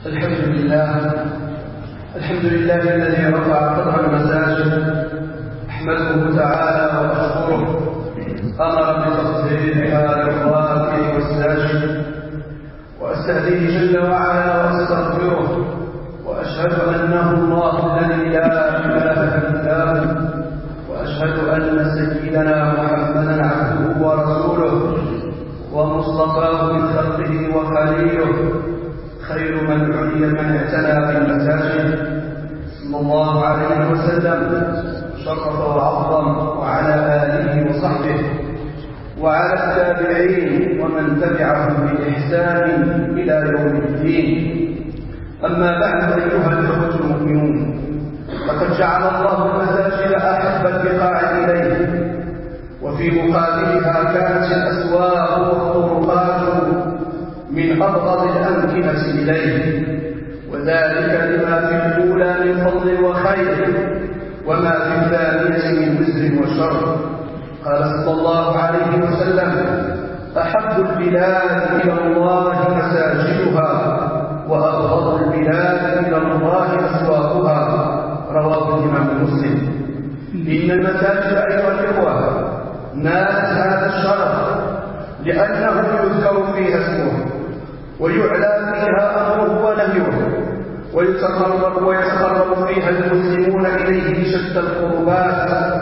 الحمد لله الذي رفع قدر المساجد. أحمده تعالى وأشكره، أمر بتصديقها للراكع والساجد، وأستهديه جل وعلا وأستغفره، وأشهد أنه الله الذي لا إله إلا هو، وأشهد أن سيدنا محمدا عبده ورسوله ومصطفاه من خلقه وخليله، خير من اعتنى بالمساجد صلى الله عليه وسلم، شرف وعظم، وعلى آله وصحبه وعلى التابعين ومن تبعهم بإحسان إلى يوم الدين. أما بعد، أيها الإخوة المؤمنون، فقد جعل الله المساجد أحب البقاع إليه، وفي مقابلها كانت الأسواق والطرقات من أبغض الأمكنة إليه، وذلك لما في الأولى من فضل وخير، وما في الثانية من وزر وشر. قال صلى الله عليه وسلم: أحب البلاد إلى الله مساجدها، وأبغض البلاد إلى الله أسواقها. رواه الإمام مسلم. إن المساجد أيها الإخوة نالت هذا الشرف لأنه يذكر فيها اسمه، ويعلى فيها أمره ونهيه، ويتقرب فيها المسلمون إليه بشتى القربات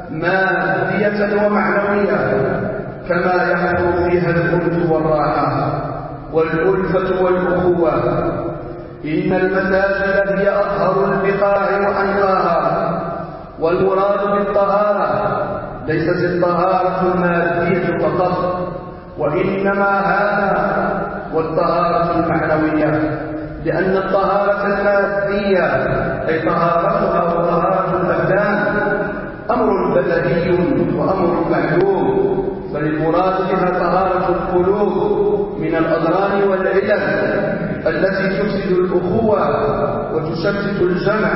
مادية ومعنوية، كما يحضر فيها الأنس والراحة والألفة والأخوة. إن المساجد هي أطهر البقاع وأنقاها، والمراد بالطهارة ليست الطهارة المادية فقط، وإنما هذا والطهارة المعنوية، لأن الطهارة المادية أي طهارتها وطهارة الأبدان أمر بديهي وأمر معلوم، بل المراد بها طهارة القلوب من الأضرار والعلل التي تفسد الأخوة وتشتت الجمع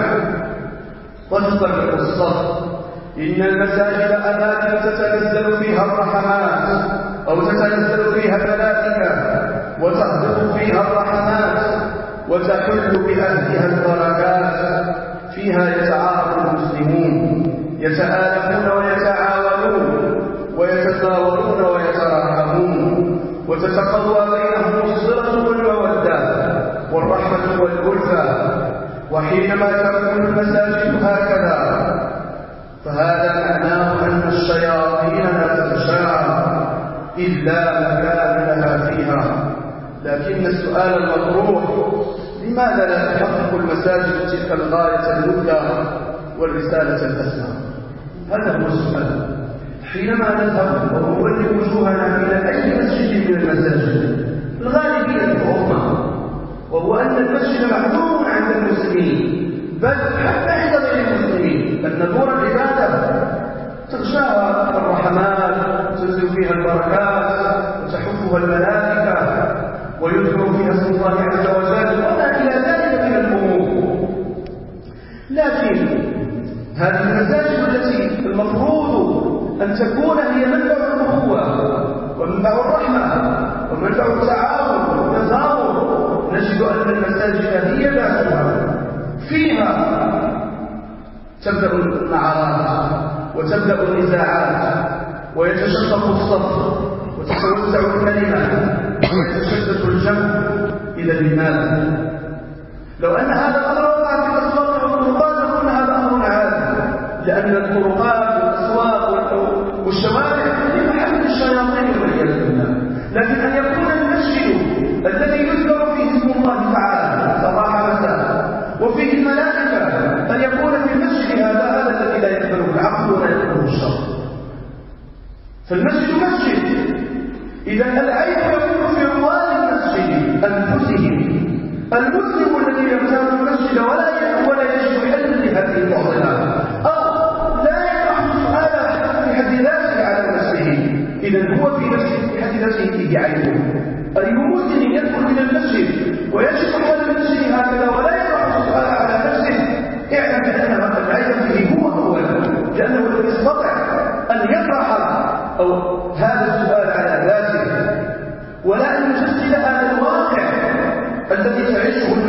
وتفرق الصف. إن المساجد أماكن تتنزل فيها الرحمات، أو تتنزل فيها الملائكة وتهبط فيها الرحمات، وتحل بأهلها البركات. فيها يتعارف المسلمون، يتآلفون ويتعاونون، ويتزاورون ويتراحمون، وتتقوى بينهم الصلة والمودة والرحمة والألفة. وحينما تكون المساجد هكذا فهذا معناه أن الشياطين لا تتشاعر إلا مكان لها فيها. لكن السؤال المطروح: لماذا لا تحقق المساجد تلك الغاية المبدى والرسالة الأسمى؟ هذا هو السؤال. حينما نذهب ونولي وجوهنا إلى أي مسجد من المساجد، الغالبية العظمى وهو أن المسجد معلوم عند المسلمين، بل حتى عند غير المسلمين، أن دور العبادة تغشاها الرحمات، تنزل فيها البركات، وتحفها الملائكة، ويذكر فيها اسم الله عز وجل، وما إلى ذلك من الأمور. لكن هذه المساجد التي المفروض أن تكون هي منبع الأخوة ومنبع الرحمة ومنبع التعاون والتزاور، نجد أن المساجد هي ذاتها فيها تبدأ النعرات وتبدأ النزاعات، ويتشقق الصف وتتوسع الكلمة ويتشتت الجمع. إذا لماذا؟ لو أن هذا الأمر وقع في الأسواق والطرقات لكن هذا أمر عادي، لأن الطرقات والأسواق والشوارع هي محل الشياطين والعياذ بالله. لكن أن يكون المسجد الذي يذكر فيه اسم الله تعالى صباح مساء وفيه الملائكة، أن يكون في المسجد هذا الذي لا يقبله العقل ولا يقبله الشر. فالمسجد مسجد. إذا العيب يكون في رواد المسجد أنفسهم. المسلم الذي يغتاب المسجد ولا يجد حل لهذه المعضلات، أو لا يطرح السؤال في حد ذاته على نفسه، إذا هو في نفسه في حد ذاته فيه عيب. أي مسلم يدخل إلى المسجد ويجد حال المسجد هكذا ولا يطرح السؤال على نفسه، اعلم بأن العيب فيه هو أولا، لأنه لم يستطع أن يطرح أو هذا السؤال على ذاته، ولا أن يجسد هذا الواقع الذي تعيشه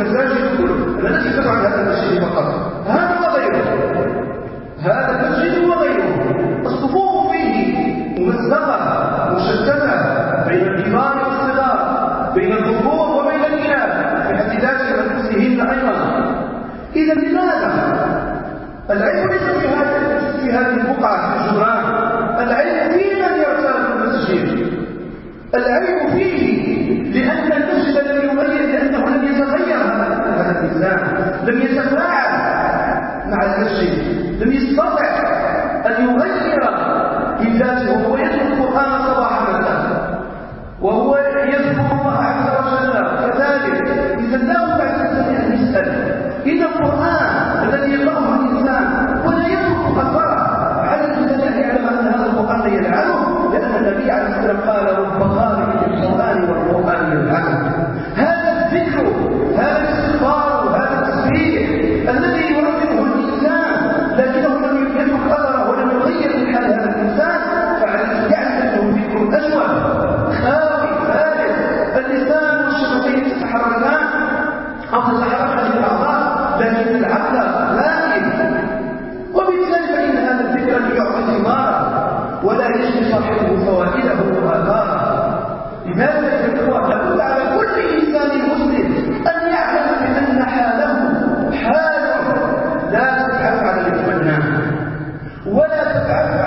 إذا لماذا؟ العيب ليس في هذه البقعة في الجدران، العيب في من يرتاد المسجد، العيب فيه، لأن المسجد الذي يغير لأنه لم يتغير هذا الإنسان، لم يتفاعل مع المسجد، لم يستطع أن يغير بذاته، وهو يتلو القرآن صباح مساء وهو يذكر الله عز وجل كذلك. إذا لا بد أن يسأل إن القرآن الذي يقرأه الإنسان ولا يترك أثره على الإنسان أن يعلم أن هذا القرآن يلعنه، لأن النبي عليه الصلاة والسلام قال رب قارئ للقرآن والقرآن يلعنه. هذا الذكر، هذا الاستغفار، هذا التسبيح الذي يردده الإنسان لكنه لم يترك أثره ولم يغير من حال هذا الإنسان، فعليه يعلم أنه ذكر أسود خاوي خالد، اللسان والشفتين تتحركان أو تتحرك الأعضاء لكن العقل غائب، وبالتالي فإن هذا الذكر لم يعطي ثمارا ولا يجني صاحبه فوائده وآثاره. لماذا الإخوة لابد على كل إنسان مسلم أن يعلم بأن حاله حال لا تتعرف على الإتمنان ولا تتعرف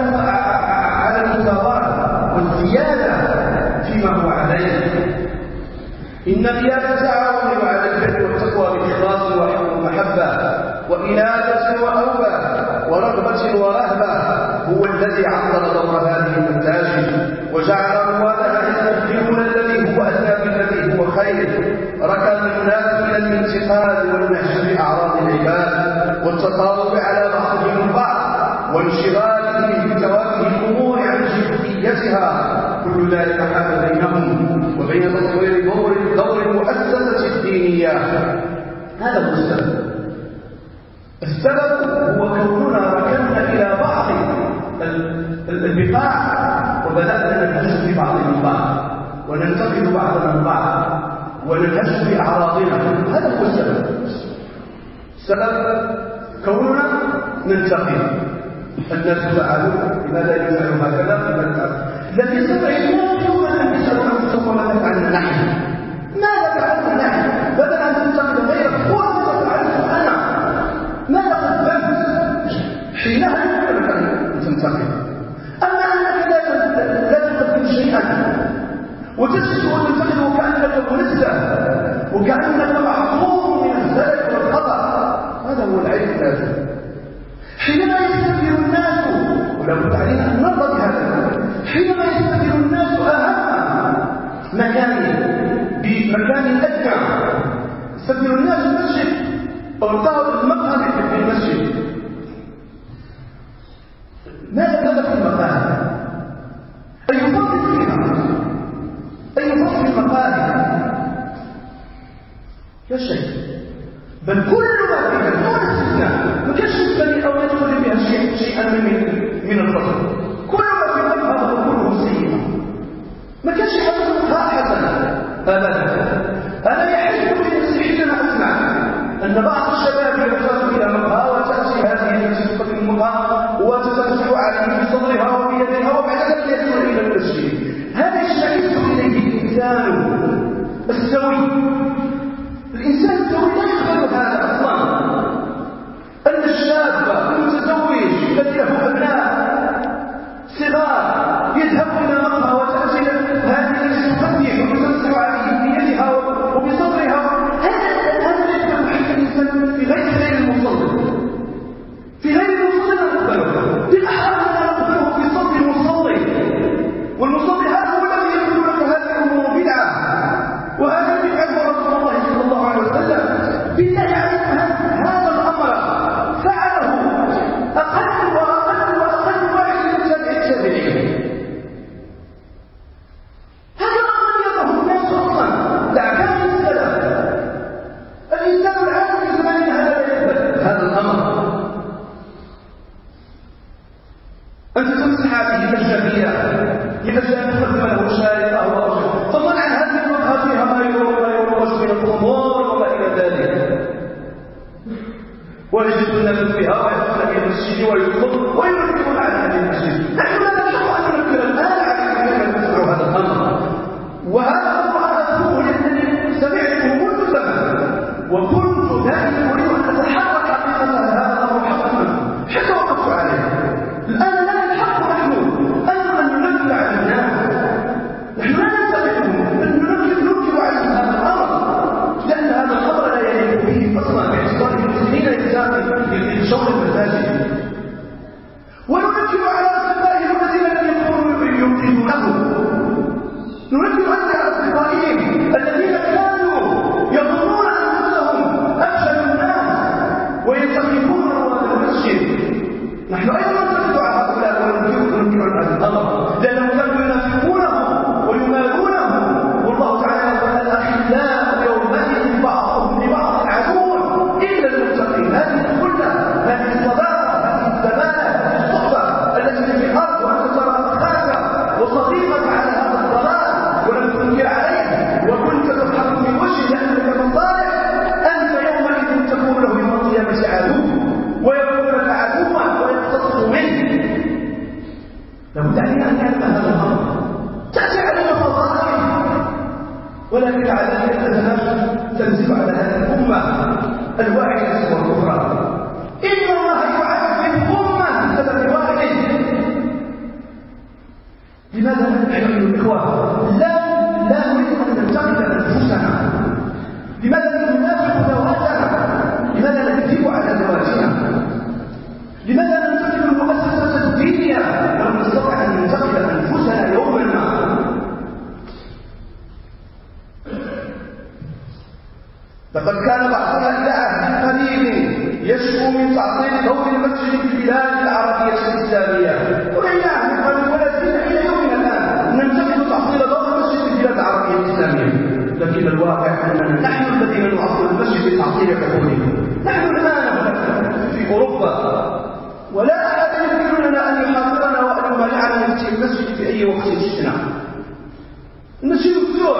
على المثابرة والزيادة فيما هو عليه. إن الرياضة تعاون على البر والتقوى بإخلاص ومحبة وإنابة وأوبة ورغبة ورهبة، هو الذي عطل دور هذه المساجد وجعل روادها يستخدمون الذي هو أدنى بالذي هو خير. ركن الناس إلى الانتقاد والنهش بأعراض العباد والتطاول على بعضهم البعض وانشغالهم بتوافه الأمور عن جديتها، كل ذلك حال بينهم وبين تصوير دور المؤسسة الدينية. هذا هو السبب. السبب هو كوننا ركننا إلى بعض البقاع وبدأنا ننهش في بعض البعض وننتقد بعضنا البعض وننهش في أعراضنا. هذا هو السبب. السبب كوننا ننتقد الناس فعلوا، لماذا يفعلوا هكذا؟ لم يستطع الناس يوما أن يسألوا أنفسهم ماذا فعلنا نحن، ماذا فعلنا نحن، بدل أن تنتقد غيرك هو ماذا فعلت أنا، ماذا قدمت، حينها يمكنك أن تنتقد. أما أنك لا تقدم شيئا وتسكت وتنتقد وكأنك منزه وكأنك معصوم من الزلل والخطأ، هذا هو العيب اللازم. حينما يستكبر الناس، ولا بد علينا أن نرضى بهذا، حينما يستكبر الناس أهم بمكان أدنى، يستكبر الناس المسجد أو المقهى في المسجد. ماذا في المقاهي؟ أن يفضل فيها، أن يفضل في المقاهي لا شيء، بل كل ما فيها دون استثناء ما كانش يستطيع أو يدخل بها شيئا من الفضل. كل ما في المقهى هو كله سيئا، ما كانش حدث حسنا أبدا. أنا يحب بنفسي حينما أسمع أن بعض الشباب يذهب إلى مقهى وتأتي هذه التي تقدم المقهى وتتمسح عليه بصدرها وبيدها وبعد ذلك يدخل إلى المسجد. هذا يشتكي إليه الإنسان السوي. الإنسان السوي لا يقبل هذا أصلا. أن الشاب المتزوج الذي له أبناء صغار يذهب إلى مقهى وتأتي هذه التي تقدم وتمسح عليه بيدها وبصدرها، هذا لا يقبل حتى الإنسان في غير المصلي. في غير المصلي لا نقبله، بالأحرى لا نقبله في صدر المصلي، والمصلي هذا هو الذي يقول لك هذه الأمور بدعة وهذا بدعة رسول الله صلى الله عليه وسلم. بالله عليك هذا الأمر فعله أقل وأقل وأقل واحد من التابعين. هذا الأمر يضعه الناس أصلا لأعكام السلف. الإنسان العالم في زماننا هذا لا يقبل هذا الأمر. أنت تمسح هذه الجميع إذا جاء تقدم له شارع أو رجل، فمنع هذه المقهى فيها ما يروج من الخمور وما إلى ذلك، ويجد الناس فيها ويدخل إلى المسجد ويطلب وينكرون على هذه المسجد. نحن لا نشرع أن ننكر الآن على أن نفعل هذا الأمر، وهذا الأمر أذكره لأنني سمعته منذ زمن وكنت دائما أريد أن الواحدة والأخرى. إن الله يعذب أمة بسبب واحد. لماذا نحن الإخوة لا نريد أن ننتقد أنفسنا؟ لماذا ننافق ذواتنا؟ لماذا نكذب على ذواتنا؟ لماذا ننتقد المؤسسة الدينية ولم نستطع أن ننتقد أنفسنا يوما ما؟ لقد كان بعضنا إلى عهد قريب يشكو من تعطيل دور المسجد في البلاد العربية الإسلامية، وإلى عهد قريب ولا زلنا إلى يومنا الآن ننتقد تعطيل دور المسجد في البلاد العربية الإسلامية. لكن الواقع أننا نحن الذين نعطل المسجد بتعطيل حقوقه. نحن الآن في أوروبا ولا أحد يمكن لنا أن يحاصرنا وأن يمانعنا من فتح المسجد في أي وقت شئنا. المسجد مفتوح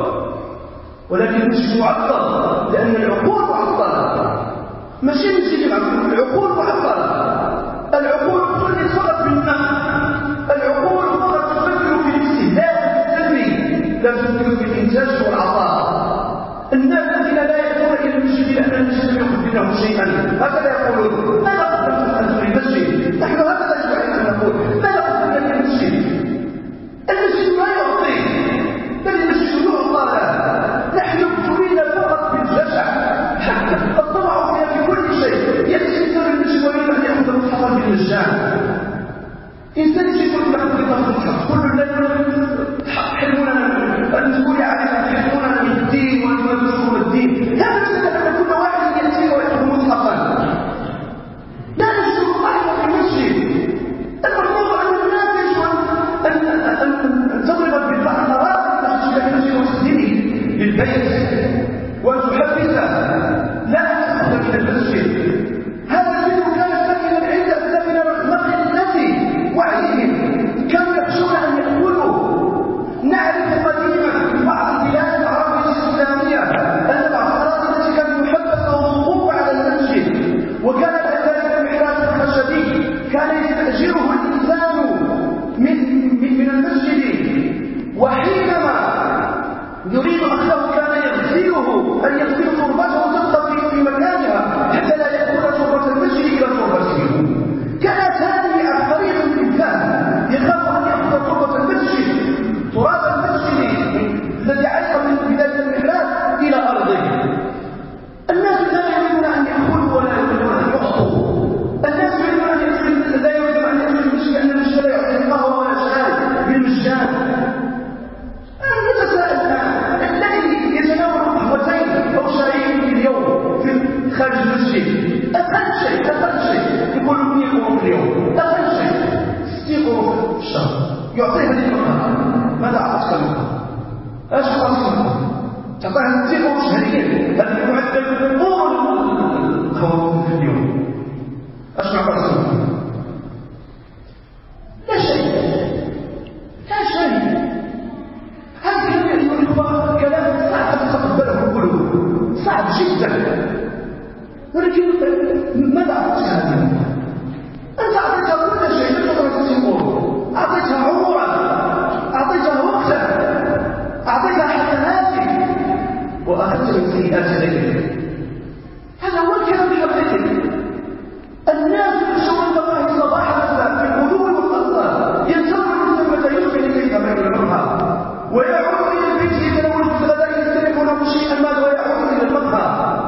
ولكن المسجد معطل لأن العقول معطلة. ماشي المسجد معطل، العقول معطلة. العقول تصلي صلاة بالنقل، العقول فقط تفكر في الاستهلاك السلبي لا تفكر في الإنتاج والعطاء. الناس الذين لا يأتون إلى المسجد لأن المسجد يقدم لهم شيئا هكذا يقولون: ماذا قدمتم في المسجد؟ نحن هكذا يجب أن نقول: ماذا قدمنا في المسجد؟ المسجد لا يعطي بل المسجد يعطى له. نحن ابتلينا فقط بالجشع حتى الطمع فيها في كل شيء. يأتي إنسان المسجد ويريد أن يأخذ مصحفا بالمجان. إنسان يقول لك بطاقة الحق كل الذين يحرموننا المسؤولية علينا يحرموننا من الدين وينشرون الدين. لا نجد أن كل واحد يأتي ويأخذ مصحفا. لا نجد مصحفا في المسجد. المفروض أن الناس يجب أن تضرب بالبحث المسجد وتسديه للبيت وأن تحبسه لا تأخذ من المسجد. هذا الذي كان ساكنا عند أسلافنا مقلة وعيهم كانوا يخشون أن يأكلوا. نعرف قديما في بعض البلاد العربية الإسلامية أن بعض الأراضي التي كانت محبسة وموقوفة على المسجد وكان ذلك المحراب الخشبي كان يستأجره الإنسان من المسجد، وحينما يريد أخذه كان يغسله أن يغسل تربته تبقى في مكانها حتى لا يأكل تربة المسجد إلى تربته. كانت هذه عبقرية الإنسان يخاف أن يأخذ تربة المسجد تراب المسجد الذي علق من بداية المحراب إلى أرضه. الناس لا يريدون أن يأكلوا ولا يريدون أن يعطوا. الناس يريدون أن يأكلوا لا يريدون أن يأكلوا المسجد لأن المسجد لا يعطي القهوة ولا شاي بالمجان. الذي يتناول قهوتين أو شايين في اليوم في خارج المسجد أقل شيء يقول 2 قروش في اليوم، أقل شيء 60 قروش في الشهر يعطيها للمقهى. ماذا أعطتك المقهى؟ ايش أعطتك؟ تعطيها 60 قروش شهريا. هذا يعدل طول القهوة في اليوم. ايش أعطتك؟ لا شيء. هذا كلام صعب تتقبله القلوب، صعب جدا. ولكن ماذا أعطيك هذه؟ أنت أعطيتها كل شيء لفترة 60 قروش، أعطيتها عمرا، أعطيتها وقتا، أعطيتها حسناتك وأخذت من سيئات غيرك. هذا هو الكلام الحقيقي. الناس يخشون الله صباح المساء في الغدو والأصال ينتظر متى يصبح لكي يتبع المرأة ويعود إلى البيت يتناول في الغداء يستلمونه شيئا ما ويعود إلى المقهى.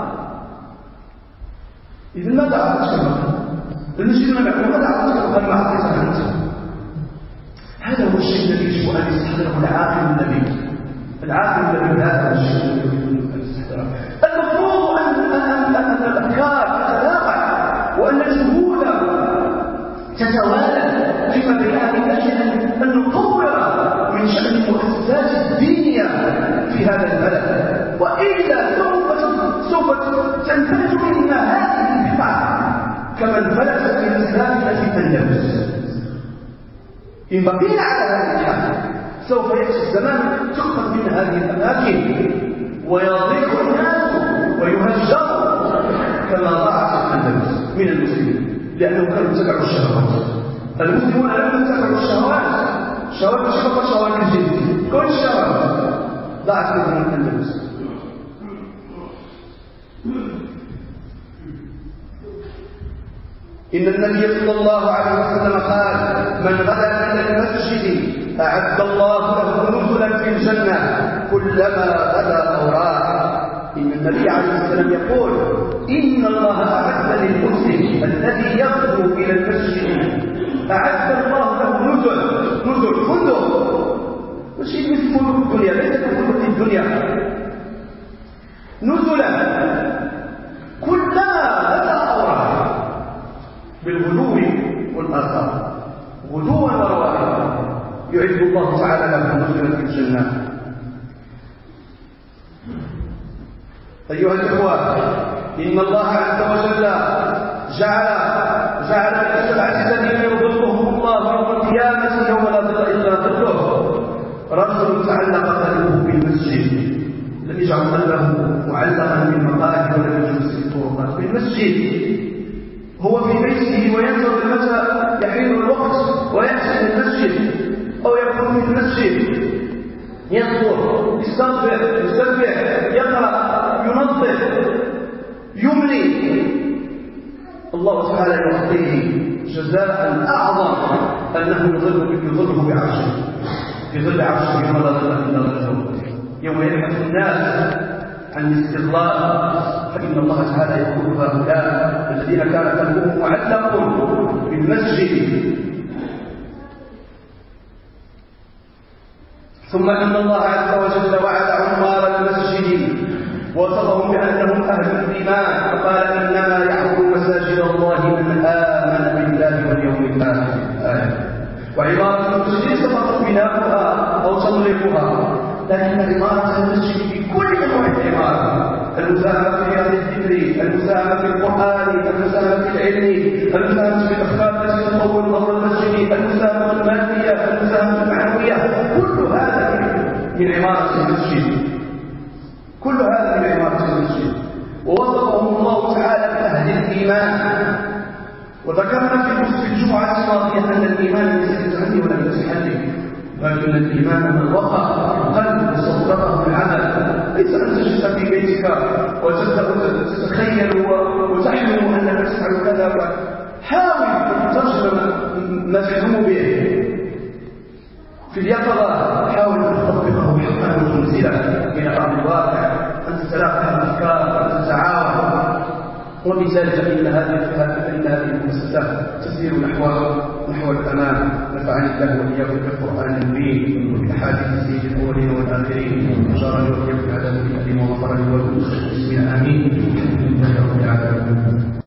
إذن ماذا أعطيك المقهى؟ المسلمون يقولون ماذا أعطيك المقهى ما أعطيتها أنت؟ هذا هو الشيء الذي يجب أن يستحضره العاقل النبي. العاقل النبي هذا الشيء الذي يجب أن يستحضره. المفروض أن الأفكار تتلاقى وأن الجهود تتوالى فيما بينها من أجل أن نطور من شأن المؤسسات الدينية في هذا البلد، وإلا سوف تنفلت منا هذه البقعة كما انفلتت من الإسلام التي تندرس. إن بقينا على هذه الحال سوف يأتي الزمان تؤخذ من هذه الأماكن ويضيق الناس ويهجروا كما ضاعت الأندلس من المسلمين لأنهم كانوا يتبعوا الشهوات. المسلمون لم يتبعوا الشهوات، شهوات الشهوات شهوات الجنس، كل الشهوات ضاعت من الأندلس. إن النبي صلى الله عليه وسلم قال: من غدا إلى المسجد أعد الله له نزلا في الجنة كلما غدا أو راح. إن النبي عليه السلام يقول: إن الله أعد للمسلم الذي يغدو إلى المسجد أعد الله له نزل فندق، ماشي مثل فندق الدنيا، ليس كفندق الدنيا، نزلا كلما غدا أو راح، بالغدو والآثار، غدوا ورواحا يعد الله تعالى له نزلا في الجنة. أيها الإخوة، إن الله عز وجل جعل للسبعة الذين يظلهم الله يوم القيامة يوم لا ظل إلا ظله رجل تعلق قلبه بالمسجد، لم يجعل قلبه معلقا بالمقاهي ولا بالجلوس في الطرقات، بالمسجد. هو في بيته وينظر متى يحين الوقت ويأتي إلى المسجد أو يكون في المسجد، ينظر، يستغفر، يسبح، يقرأ، ينظف، يملي. الله تعالى يعطيه جزاء أعظم أنه يظله بعرشه، في ظل عرشه يوم لا ظل إلا ظله، يوم يبحث الناس عن الاستغلال. فإن الله تعالى يقول: هؤلاء الذين كان قلبهم معلق بالمسجد. ثم إن الله عز وجل وعد عمار المسجد ووصفهم بأنهم أهل الإيمان، فقال: إنما يعمر مساجد الله من آمن بالله واليوم الآخر. وعمارة المسجد ليس فقط بناؤها أو تنظيفها، لكن عمارة المسجد بكل أنواع العمارة: المساهمة في هذا الذكر، المساهمة في القرآن، المساهمة في العلم، المساهمة في الأفكار التي تطور أمر المسجد، المساهمة المادية، المساهمة المعنوية، كل هذا من عمارة المسجد، كل هذا من عمارة المسجد. ووصفهم الله تعالى بأهل الإيمان. وذكرنا في الجمعة الماضية أن الإيمان ليس يتعني ولا يتحلل، ولكن الإيمان من وقع القلب وصدقه بالعمل. ليس أن تجلس في بيتك وتتخيل وتحلم أنك تفعل كذا. حاول أن ترجم ما تحلم به في اليقظة، حاول أن تطبقه حقا وتنزله إلى أرض الواقع، أن تتلاقى الأفكار، أن تتعاون. وبذلك فإن هذه المؤسسات تسير نحو الأمام. نفعني الله وإياكم بالقرآن المبين وبأحاديث سيد الأولين والآخرين، وجعلني وإياكم على نبي الأمين وغفر لي ولكم. بسم الله آمين.